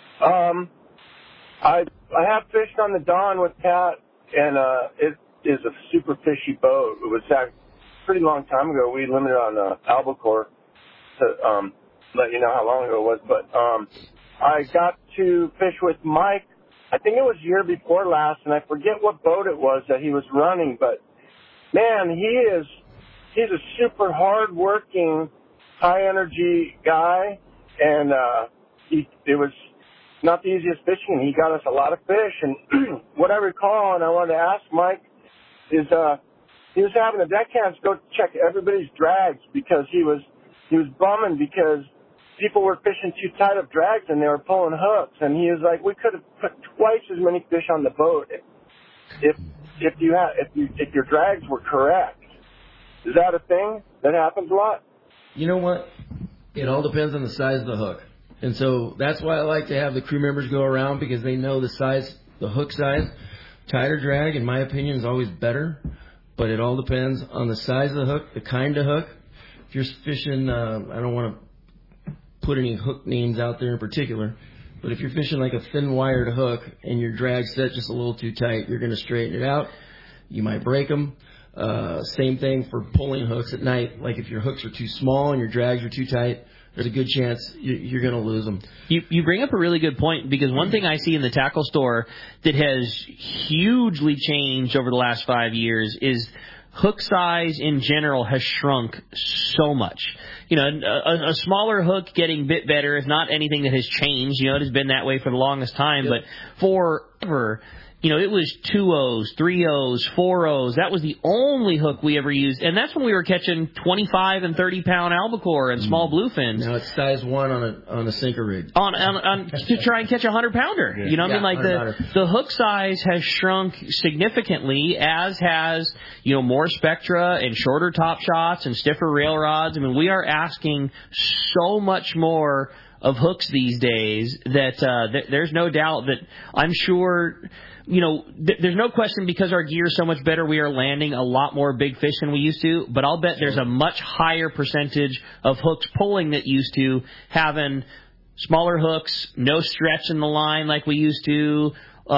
I have fished on the Dawn with Pat, and it is a super fishy boat. It was a pretty long time ago. We limited on albacore to let you know how long ago it was. But I got to fish with Mike. I think it was year before last, and I forget what boat it was that he was running, but man, he's a super hard-working, high-energy guy, and it was not the easiest fishing. He got us a lot of fish, and what I recall, and I wanted to ask Mike, is he was having the deckhands go check everybody's drags because he was bumming because people were fishing too tight of drags and they were pulling hooks, and he was like, we could have put twice as many fish on the boat if your drags were correct. Is that a thing that happens a lot? You know what? It all depends on the size of the hook. And so that's why I like to have the crew members go around, because they know the size, the hook size. Tighter drag, in my opinion, is always better. But it all depends on the size of the hook, the kind of hook. If you're fishing, I don't want to put any hook names out there in particular, but if you're fishing like a thin wired hook and your drag's set just a little too tight, you're going to straighten it out. You might break them. Same thing for pulling hooks at night. Like if your hooks are too small and your drags are too tight, there's a good chance you're going to lose them. You bring up a really good point, because one thing I see in the tackle store that has hugely changed over the last 5 years is hook size in general has shrunk so much. You know, a smaller hook getting a bit better is not anything that has changed. You know, it has been that way for the longest time, but forever, you know, it was 2-0s, 3-0s, 4-0s. That was the only hook we ever used. And that's when we were catching 25 and 30-pound albacore and small bluefins. Now it's size 1 on a sinker rig. On to try and catch a 100-pounder. Yeah. You know what I mean? Like the hook size has shrunk significantly, as has, you know, more spectra and shorter top shots and stiffer rail rods. I mean, we are asking so much more of hooks these days that there's no doubt that I'm sure, you know, there's no question, because our gear is so much better, we are landing a lot more big fish than we used to. But I'll bet there's a much higher percentage of hooks pulling that used to, having smaller hooks, no stretch in the line like we used to,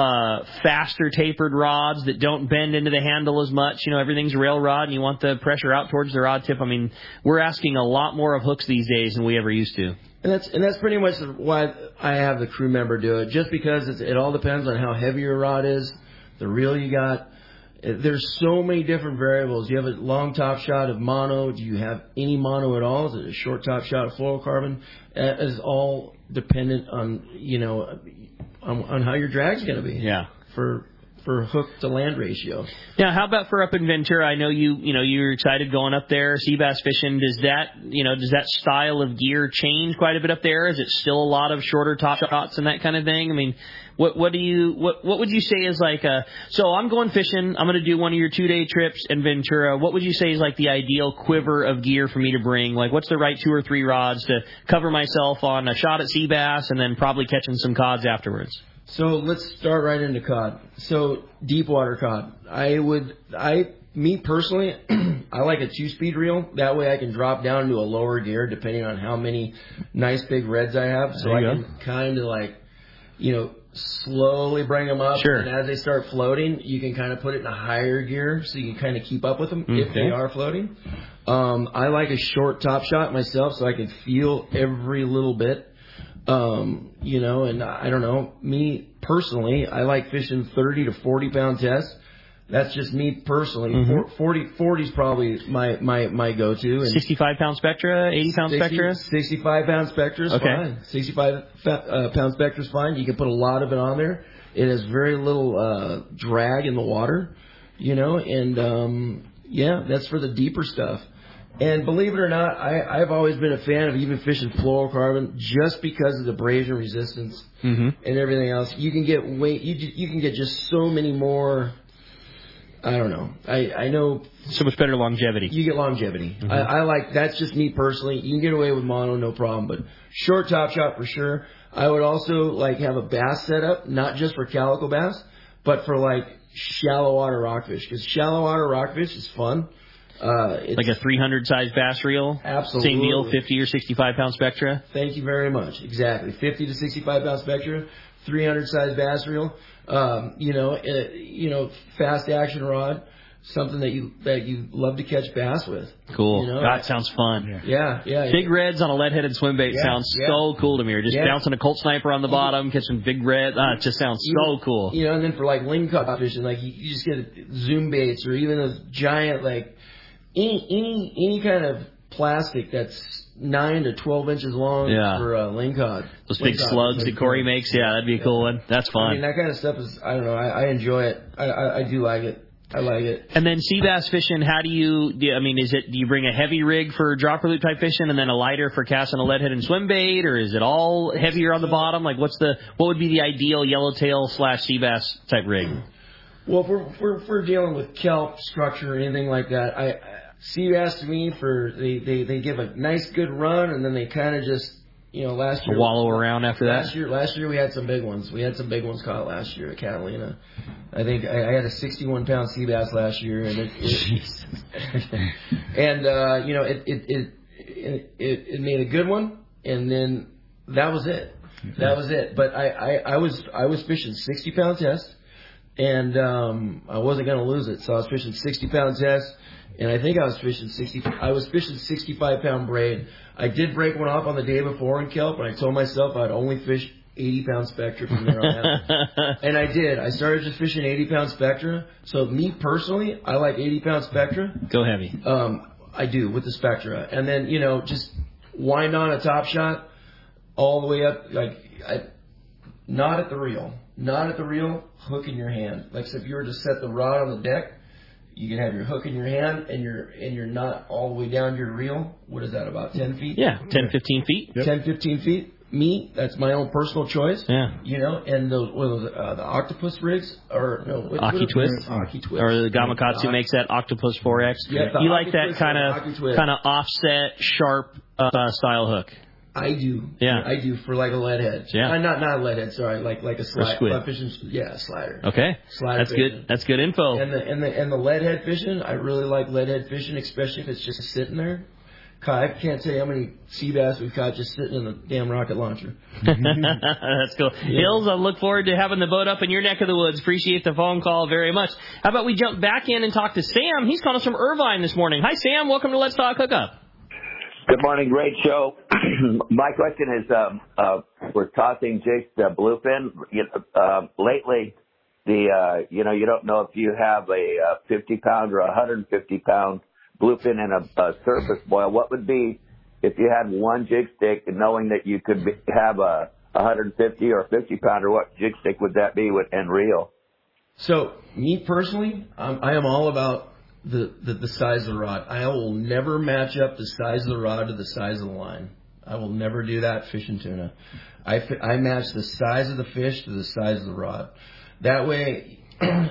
faster tapered rods that don't bend into the handle as much. You know, everything's rail rod and you want the pressure out towards the rod tip. I mean, we're asking a lot more of hooks these days than we ever used to. And that's pretty much why I have the crew member do it, just because it all depends on how heavy your rod is, the reel you got. There's so many different variables. You have a long top shot of mono. Do you have any mono at all? Is it a short top shot of fluorocarbon? That is all dependent on, you know, on how your drag's going to be. Yeah. For hook to land ratio. Now, how about for up in Ventura? I know you're excited going up there, sea bass fishing. Does that style of gear change quite a bit up there? Is it still a lot of shorter top shots and that kind of thing? I mean, what would you say is like so I'm going fishing, I'm going to do one of your 2-day trips in Ventura. What would you say is like the ideal quiver of gear for me to bring? Like, what's the right 2 or 3 rods to cover myself on a shot at sea bass and then probably catching some cods afterwards? So let's start right into cod. So deep water cod. Me personally, I like a 2-speed reel. That way I can drop down to a lower gear depending on how many nice big reds I have. So I can kind of like, you know, slowly bring them up. Sure. And as they start floating, you can kind of put it in a higher gear so you can kind of keep up with them if they are floating. I like a short top shot myself so I can feel every little bit. You know, and I don't know, me personally, I like fishing 30 to 40 pound tests. That's just me personally. 40 is probably my go-to. And 65 pound Spectra, 80 pound Spectra? 65 pound Spectra is fine. 65 pound Spectra is fine. You can put a lot of it on there. It has very little drag in the water, you know, and yeah, that's for the deeper stuff. And believe it or not, I've always been a fan of even fishing fluorocarbon just because of the abrasion resistance and everything else. You can get you can get just so many more. I don't know. I know so much better longevity. You get longevity. I like that's just me personally. You can get away with mono, no problem, but short top shot for sure. I would also like have a bass setup, not just for calico bass, but for like shallow water rockfish because shallow water rockfish is fun. It's like a 300 size bass reel? Absolutely. Same deal, 50 or 65 pound Spectra? Thank you very much. Exactly. 50 to 65 pound Spectra, 300 size bass reel, you know, fast action rod, something that you love to catch bass with. Cool. You know? That sounds fun. Yeah. Big reds on a lead-headed swim bait sounds so cool to me. Or just bouncing a Colt Sniper on the bottom, catching big red. It just sounds so cool. You know, and then for like lingcod fishing, like you just get zoom baits or even those giant like any kind of plastic that's 9 to 12 inches long for lingcod. Those big slugs that Corey makes, that'd be a cool one. That's fun. I mean, that kind of stuff is, I don't know, I enjoy it. I do like it. I like it. And then sea bass fishing, how do you bring a heavy rig for dropper loop type fishing and then a lighter for casting a lead head and swim bait, or is it all heavier on the bottom? Like what would be the ideal yellowtail / sea bass type rig? Well, if we're dealing with kelp structure or anything like that, sea bass to me they give a nice good run and then they kind of just, you know, last year wallow around after that. Last year we had some big ones. We had some big ones caught last year at Catalina. I think I had a 61 pound sea bass last year, and and you know it made a good one, and then that was it. That was it. But I was fishing 60 pound test, and I wasn't going to lose it, so I was fishing 60 pound test. And I think I was fishing 65 pound braid. I did break one off on the day before in kelp, and I told myself I'd only fish 80 pound Spectra from there on out. And I did. I started just fishing 80 pound Spectra. So me personally, I like 80 pound Spectra. Go heavy. I do with the Spectra. And then, you know, just wind on a top shot all the way up, not at the reel. Not at the reel, hook in your hand. Like, so if you were to set the rod on the deck, you can have your hook in your hand, and you're not all the way down your reel. What is that, about 10 feet? Yeah, 10, 15 feet. Yep. 10, 15 feet. Me, that's my own personal choice. Yeah. You know, and the octopus rigs, or no, AquaTwist. Or the Gamakatsu makes that Octopus 4X. Yeah, you like that kind of offset, sharp style hook. I do. Yeah. I do for like a lead head. Yeah. Not a lead head, sorry, like a slider. Slider. Okay. Slider That's fishing. good. That's good info. And the lead head fishing, I really like lead head fishing, especially if it's just sitting there. I can't tell you how many sea bass we've caught just sitting in the damn rocket launcher. That's cool. Yeah. Hills, I look forward to having the boat up in your neck of the woods. Appreciate the phone call very much. How about we jump back in and talk to Sam? He's calling us from Irvine this morning. Hi, Sam. Welcome to Let's Talk Hookup. Good morning. Great show. My question is, we're tossing jigs to bluefin. Lately, you don't know if you have a 50-pound or a 150-pound bluefin in a surface boil. What would be, if you had one jig stick and knowing that you could have a 150 or 50-pounder, what jig stick would that be and reel? So, me personally, I am all about the size of the rod. I will never match up the size of the rod to the size of the line. I will never do that fishing tuna. I match the size of the fish to the size of the rod. That way,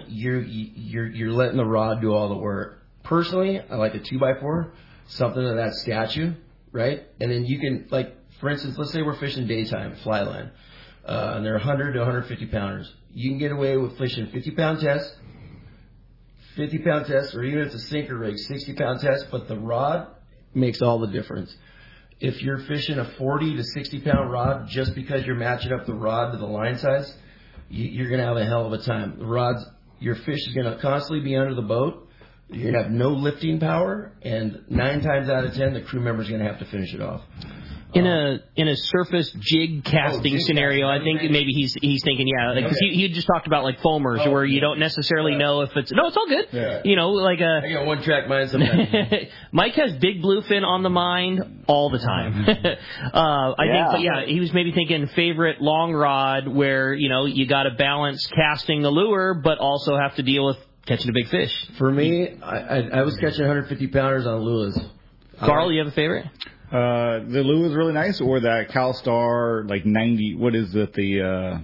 you're letting the rod do all the work. Personally, I like a 2x4, something of that statue, right? And then you can, like, for instance, let's say we're fishing daytime, fly line, and they're 100 to 150 pounders. You can get away with fishing 50-pound test, 50-pound test, or even if it's a sinker rig, 60-pound test, but the rod makes all the difference. If you're fishing a 40 to 60-pound rod just because you're matching up the rod to the line size, you're going to have a hell of a time. Your fish is going to constantly be under the boat. You're going to have no lifting power, and 9 times out of 10, the crew member's going to have to finish it off. In a surface jig casting scenario, I think maybe he's thinking, because he just talked about like foamers where you don't necessarily know if it's it's all good. Yeah. You know, like I got one track mind sometimes. Mike has big bluefin on the mind all the time. I think he was maybe thinking favorite long rod where you got to balance casting the lure but also have to deal with catching a big fish. For me, I was catching 150 pounders on lulas. Carl, you have a favorite? The lure is really nice, or that CalStar like 90. What is it? The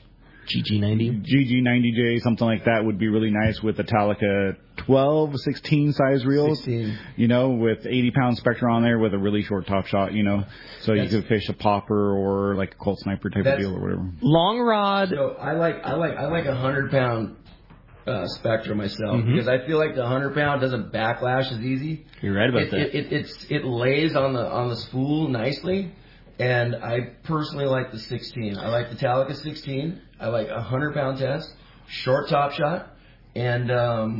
GG90? GG90J, something like that would be really nice with the Talica 12, 16 size reels. 16. With 80-pound Spectra on there with a really short top shot. So you could fish a popper or like a Colt Sniper type of deal or whatever. Long rod. So I like a 100-pound. Spectra myself because I feel like the 100-pound doesn't backlash as easy. You're right about that. It lays on the spool nicely, and I personally like the 16. I like the Talica 16. I like a 100-pound test, short top shot, and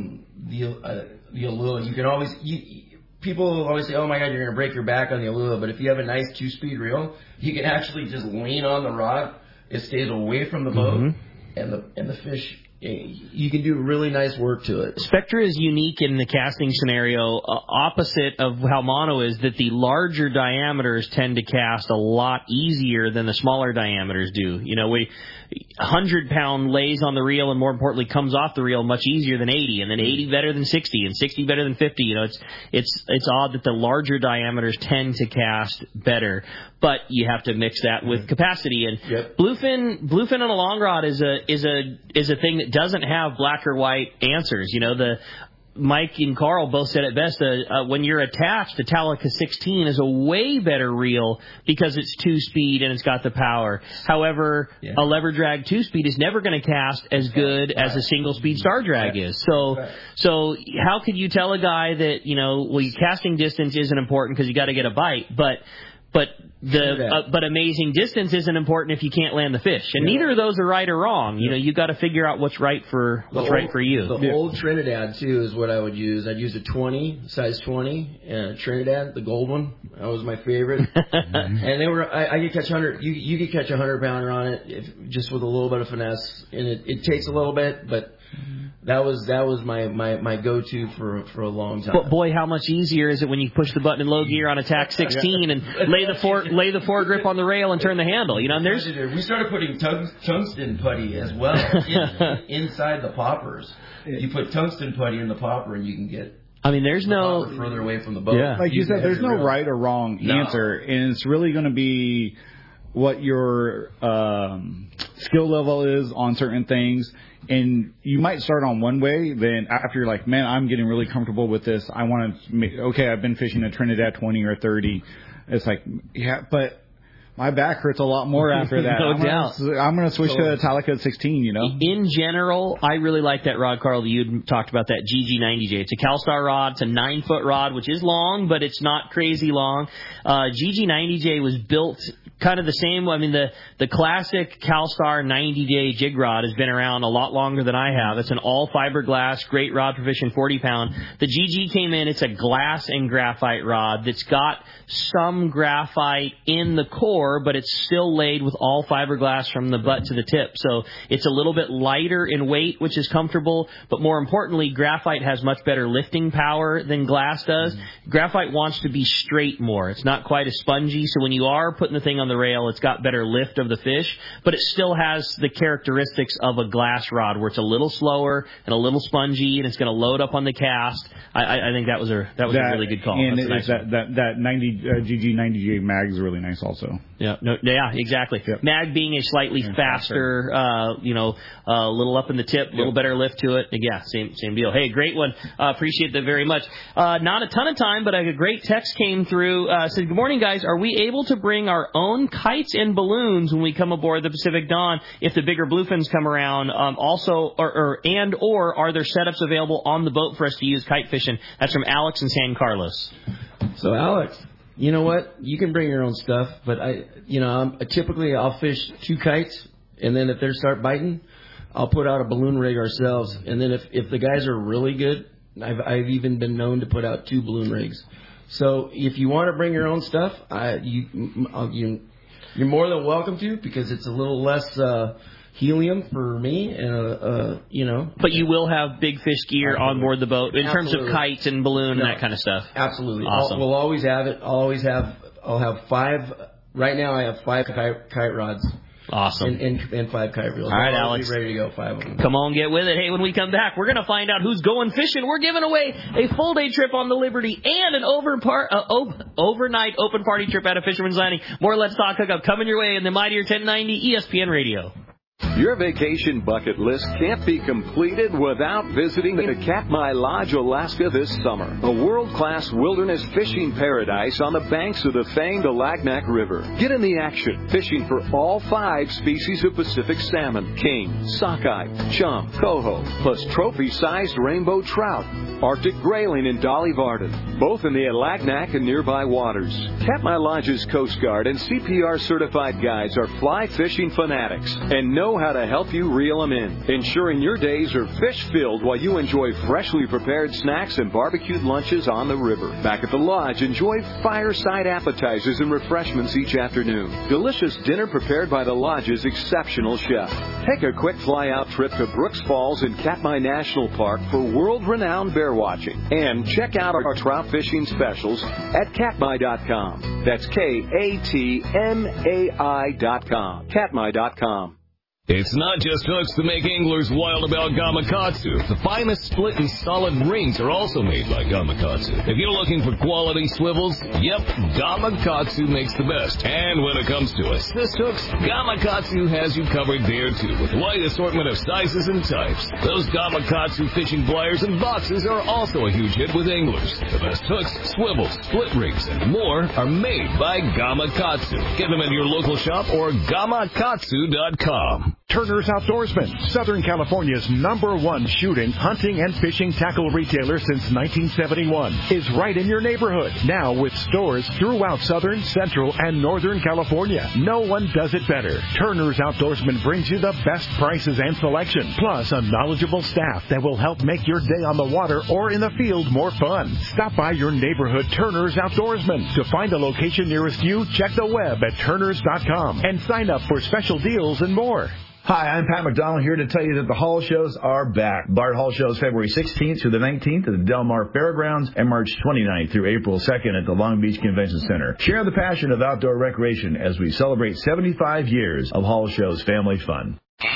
the Alula. You can always people always say, "Oh my God, you're going to break your back on the Alula," but if you have a nice 2-speed reel, you can actually just lean on the rod. It stays away from the boat, and the fish. You can do really nice work to it. Spectra is unique in the casting scenario, opposite of how mono is, that the larger diameters tend to cast a lot easier than the smaller diameters do. 100-pound lays on the reel and, more importantly, comes off the reel much easier than 80, and then 80 better than 60, and 60 better than 50. It's odd that the larger diameters tend to cast better, but you have to mix that with capacity. And bluefin on a long rod is a thing that doesn't have black or white answers. Mike and Carl both said it best. When you're attached, the Talica 16 is a way better reel because it's 2-speed and it's got the power. However, a lever drag 2-speed is never going to cast as good as a single-speed star drag is. So how could you tell a guy that your casting distance isn't important because you got to get a bite, but amazing distance isn't important if you can't land the fish, and neither of those are right or wrong. You got to figure out what's right for you. The old Trinidad too is what I would use. I'd use a 20, size 20, Trinidad, the gold one. That was my favorite. And they were. I could catch 100. You could catch 100-pounder on it just with a little bit of finesse, and it takes a little bit, but. That was my go-to for a long time. But boy, how much easier is it when you push the button in low gear on a TAC 16 and lay the foregrip on the rail and turn the handle. And we started putting tungsten putty as well inside the poppers. You put tungsten putty in the popper and you can get. There's no further away from the boat. Yeah. Like you said, there's no right or wrong answer, and it's really going to be what your skill level is on certain things. And you might start on one way, then after you're like, man, I'm getting really comfortable with this. I want to, I've been fishing a Trinidad 20 or 30. It's like, but my back hurts a lot more after that. No doubt. I'm going to switch to a Talica 16, In general, I really like that rod, Carl, that you talked about, that GG90J. It's a CalStar rod. It's a 9-foot rod, which is long, but it's not crazy long. GG90J was built kind of the same. The classic CalStar 90-day jig rod has been around a lot longer than I have. It's an all fiberglass, great rod for fishing 40-pound. The GG came in. It's a glass and graphite rod that's got some graphite in the core, but it's still laid with all fiberglass from the butt to the tip. So it's a little bit lighter in weight, which is comfortable. But more importantly, graphite has much better lifting power than glass does. Graphite wants to be straight more. It's not quite as spongy. So when you are putting the thing on the rail, it's got better lift of the fish, but it still has the characteristics of a glass rod where it's a little slower and a little spongy, and it's going to load up on the cast. I think that was a really good call. And that 90 GG90J mag is really nice also. Yeah, exactly. Yep. Mag being a slightly faster, a little up in the tip, a little better lift to it. Yeah, same deal. Hey, great one. Appreciate that very much. Not a ton of time, but a great text came through. Said, good morning, guys. Are we able to bring our own kites and balloons when we come aboard the Pacific Dawn if the bigger bluefins come around? Also, or are there setups available on the boat for us to use kite fishing? That's from Alex in San Carlos. So, Alex, you know what? You can bring your own stuff, but typically I'll fish 2 kites And then if they start biting, I'll put out a balloon rig ourselves. And then if the guys are really good, I've even been known to put out 2 balloon rigs. So if you want to bring your own stuff, you're more than welcome to, because it's a little less helium for me, and But you will have big fish gear on board the boat in terms of kites and balloon and that kind of stuff. Absolutely. Awesome. We'll always have it. I'll have 5. Right now I have 5 kite rods. Awesome. And 5 kite reels. All right, I'll Alex. be ready to go, 5 of them. Come on, get with it. Hey, when we come back, we're going to find out who's going fishing. We're giving away a full-day trip on the Liberty and an overnight open party trip at a Fisherman's Landing. More Let's Talk Hookup coming your way in the Mightier 1090 ESPN Radio. Your vacation bucket list can't be completed without visiting the Katmai Lodge, Alaska this summer. A world-class wilderness fishing paradise on the banks of the famed Alagnak River. Get in the action, fishing for all 5 species of Pacific salmon, king, sockeye, chum, coho, plus trophy-sized rainbow trout, Arctic grayling and Dolly Varden, both in the Alagnak and nearby waters. Katmai Lodge's Coast Guard and CPR-certified guides are fly fishing fanatics and know how to help you reel them in, ensuring your days are fish-filled while you enjoy freshly prepared snacks and barbecued lunches on the river. Back at the lodge, enjoy fireside appetizers and refreshments each afternoon. Delicious dinner prepared by the lodge's exceptional chef. Take a quick fly-out trip to Brooks Falls in Katmai National Park for world-renowned bear watching. And check out our trout fishing specials at katmai.com. That's KATMAI.com. Katmai.com. It's not just hooks that make anglers wild about Gamakatsu. The finest split and solid rings are also made by Gamakatsu. If you're looking for quality swivels, yep, Gamakatsu makes the best. And when it comes to assist hooks, Gamakatsu has you covered there too, with a wide assortment of sizes and types. Those Gamakatsu fishing pliers and boxes are also a huge hit with anglers. The best hooks, swivels, split rigs, and more are made by Gamakatsu. Get them at your local shop or gamakatsu.com. Turner's Outdoorsman, Southern California's #1 shooting, hunting, and fishing tackle retailer since 1971, is right in your neighborhood. Now with stores throughout Southern, Central, and Northern California. No one does it better. Turner's Outdoorsman brings you the best prices and selection, plus a knowledgeable staff that will help make your day on the water or in the field more fun. Stop by your neighborhood Turner's Outdoorsman. To find a location nearest you, check the web at turners.com and sign up for special deals and more. Hi, I'm Pat McDonald here to tell you that the Hall Shows are back. Bard Hall Shows February 16th through the 19th at the Del Mar Fairgrounds and March 29th through April 2nd at the Long Beach Convention Center. Share the passion of outdoor recreation as we celebrate 75 years of Hall Shows family fun.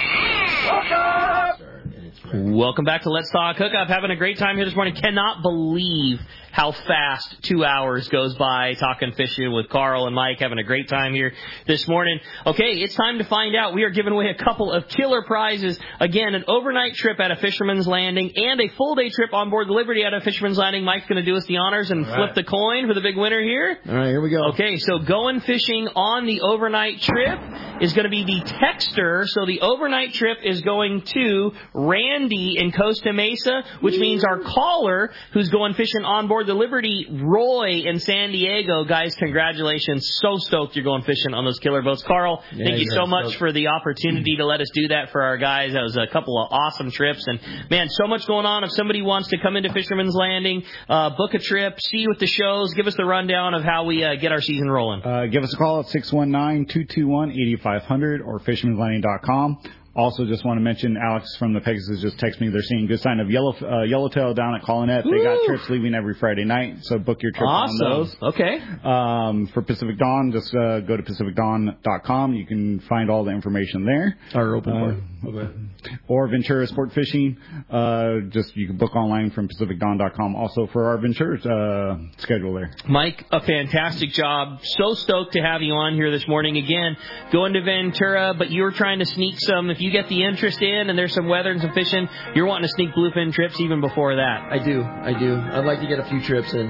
Welcome back to Let's Talk Hookup. Having a great time here this morning. Cannot believe how fast 2 hours goes by talking fishing with Carl and Mike. Having a great time here this morning. Okay, it's time to find out. We are giving away a couple of killer prizes. Again, an overnight trip at a Fisherman's Landing and a full-day trip on board the Liberty at a Fisherman's Landing. Mike's going to do us the honors and flip the coin for the big winner here. All right, here we go. Okay, so going fishing on the overnight trip is going to be the texter. So the overnight trip is going to Randy in Costa Mesa, which means our caller who's going fishing on board the Liberty, Roy in San Diego. Guys, congratulations. So stoked you're going fishing on those killer boats. Carl, thank you so much for the opportunity to let us do that for our guys. That was a couple of awesome trips. And, man, so much going on. If somebody wants to come into Fisherman's Landing, book a trip, see you at the shows, give us the rundown of how we get our season rolling. Give us a call at 619-221-8500 or fishermanslanding.com. Also, just want to mention Alex from the Pegasus just texted me. They're seeing good sign of yellowtail down at Collinet. They got trips leaving every Friday night, so book your trip on those. Okay. For Pacific Dawn, just go to pacificdawn.com. You can find all the information there. Our open part. Okay. Or Ventura Sport Fishing. You can book online from pacificdawn.com. Also for our Ventura schedule there. Mike, a fantastic job. So stoked to have you on here this morning again. Going to Ventura, but you're trying to sneak some. If you get the interest in and there's some weather and some fishing, you're wanting to sneak bluefin trips even before that. I do. I'd like to get a few trips in.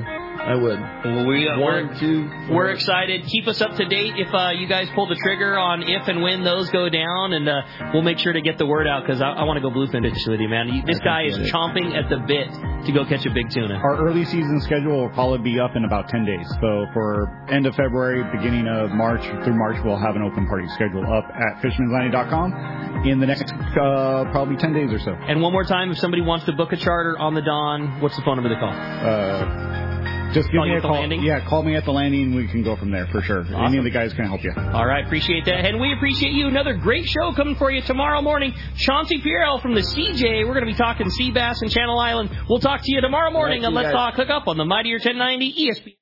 I would. Well, we're excited. Keep us up to date if you guys pull the trigger on if and when those go down, and we'll make sure to get the word out because I want to go bluefin fishing with you, man. This guy is chomping at the bit to go catch a big tuna. Our early season schedule will probably be up in about 10 days. So for end of February, beginning of March, through March, we'll have an open party schedule up at Fisherman'sLanding.com in the next probably 10 days or so. And one more time, if somebody wants to book a charter on the Dawn, what's the phone number to call? Just give me a call. Landing? Yeah, call me at the landing. We can go from there for sure. Awesome. Any of the guys can help you. All right, appreciate that. And we appreciate you. Another great show coming for you tomorrow morning. Chauncey Pierrell from the CJ. We're going to be talking sea bass and Channel Island. We'll talk to you tomorrow morning on Let's Talk Hookup on the Mightier 1090 ESPN.